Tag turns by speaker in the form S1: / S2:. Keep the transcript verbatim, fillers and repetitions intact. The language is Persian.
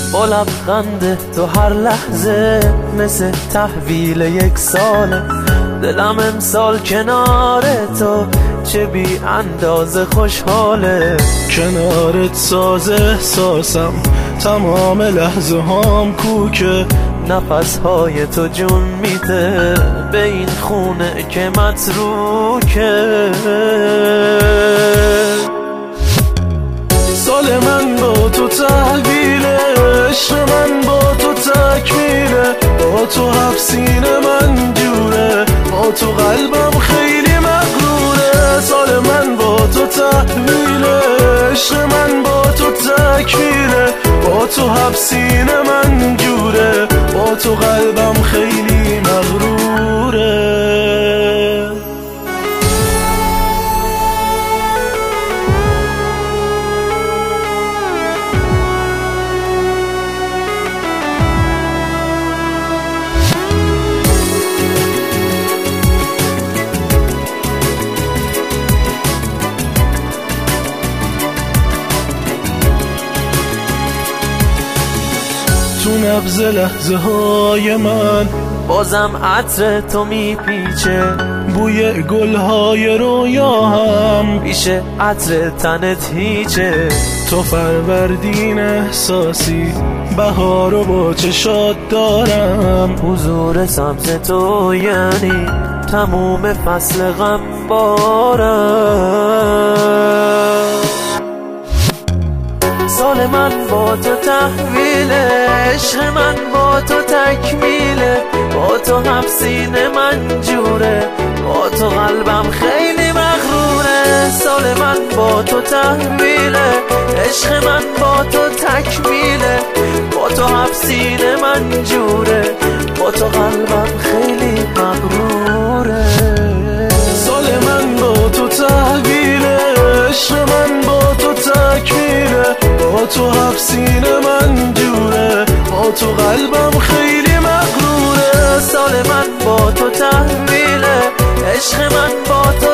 S1: با لبخند تو هر لحظه مثل تحویل یک ساله. دلم امسال کنار تو چه بی اندازه خوشحاله.
S2: کنارت ساز احساسم تمام لحظه هام کوکه.
S1: نفس های تو جون میده به این خونه که متروکه.
S2: سال من با تو تحویله، عشق من با تو تکمیله. با تو حبسین من جوره، با تو قلبم خیلی مغروره. سال من با تو تحویله، عشق من با تو تکمیله. با تو حبسین من جوره، با تو قلبم خیلی مغروره. تو نبض لحظه های من
S1: بازم عطر تو میپیچه.
S2: بوی گلهای رویا هم
S1: پیش عطر تنت هیچه.
S2: تو فروردین احساسی، بهار رو با چشات دارم.
S1: حضور سمت تو یعنی تموم فصل غم بارم. سال من با تو تحویله، عشق من با تو تکمیله. با تو حبسین من جوره، با تو قلبم خیلی مغروره. سال من با تو تحویله، عشق من با تو تکمیله. با تو حبسین من جوره، با تو قلبم خیلی مغروره.
S2: سال من با تو تحویله، عشق من با تو تکمیله. با تو حبسین من جوره، با تو قلبم خیلی مغروره.
S1: سال من با تو تحویله، عشق من با تو